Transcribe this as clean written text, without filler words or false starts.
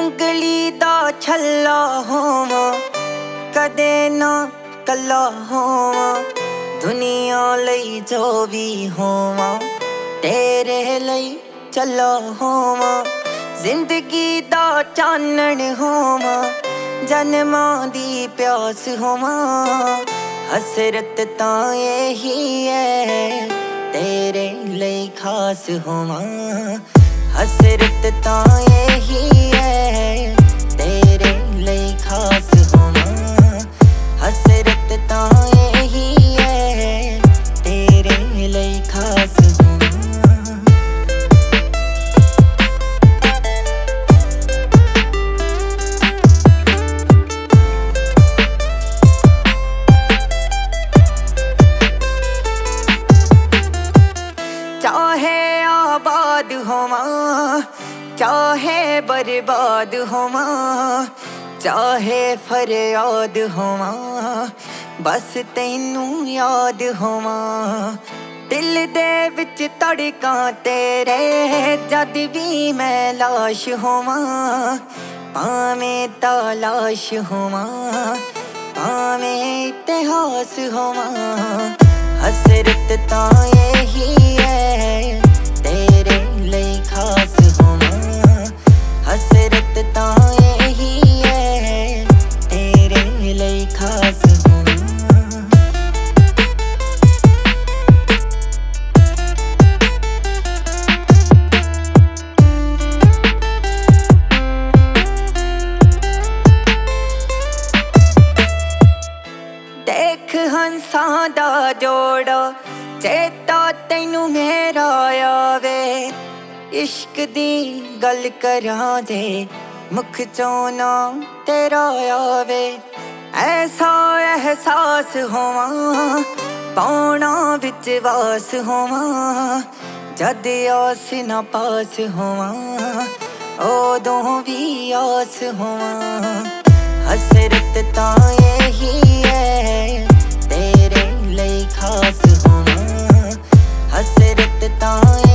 ਉਂਗਲੀ ਦਾ ਛੱਲਾ ਹੋਵਾਂ, ਕਦੇ ਨਾ ਕੱਲਾ ਹੋਵਾਂ। ਦੁਨੀਆ ਲਈ ਜੋ ਵੀ ਹੋਵਾਂ, ਤੇਰੇ ਲਈ ਚੱਲਾ ਹੋਵਾਂ। ਜ਼ਿੰਦਗੀ ਦਾ ਚਾਨਣ ਹੋਵਾਂ, ਜਨਮਾਂ ਦੀ ਪਿਆਸ ਹੋਵਾਂ। ਹਸਰਤ ਤਾਂ ਇਹੀ ਹੈ, ਤੇਰੇ ਲਈ ਖਾਸ ਹੋਵਾਂ। ਹਸਰਤ ਤਾਂ ਇਹੀ ਹੈ, ਤੇਰੇ ਲਈ ਖਾਸ ਹੋਵਾਂ। ਹਸਰਤ ਤਾਂ ਇਹੀ ਹੈ, ਤੇਰੇ ਲਈ ਖਾਸ ਹੋਵਾਂ। चाहे आबाद होवां, चाहे बर्बाद होवां, चाहे फरियाद होवां, बस तैनू याद होवां। दिल दे विच धड़कां तेरे, जद भी मैं लाश होवां। भावें तलाश होवां, भावें इतिहास होवां। हसरत तां यही है, तेरे ਲਈ ਖਾਸ ਹੋਵਾਂ। ਹਸਰਤ ਤਾਂ ਇਹੀ ਹੈ, ਤੇਰੇ ਲਈ ਖਾਸ ਹੋਵਾਂ। ਦੇਖ ਹੰਸਾਂ ਦਾ ਜੋੜਾ, ਚੇਤਾ ਤੈਨੂੰ ਮੇਰਾ ਆਵੇ। इश्क दी गल करां जे, मुख चों नाम तेरा आवे। ऐसा एहसास होवां, पौना विच वास होवां। जद आस ना पास होवां, उदों भी आस होवां। हसरत तां यही है, तेरे ਲਈ खास होवां। हसरत तां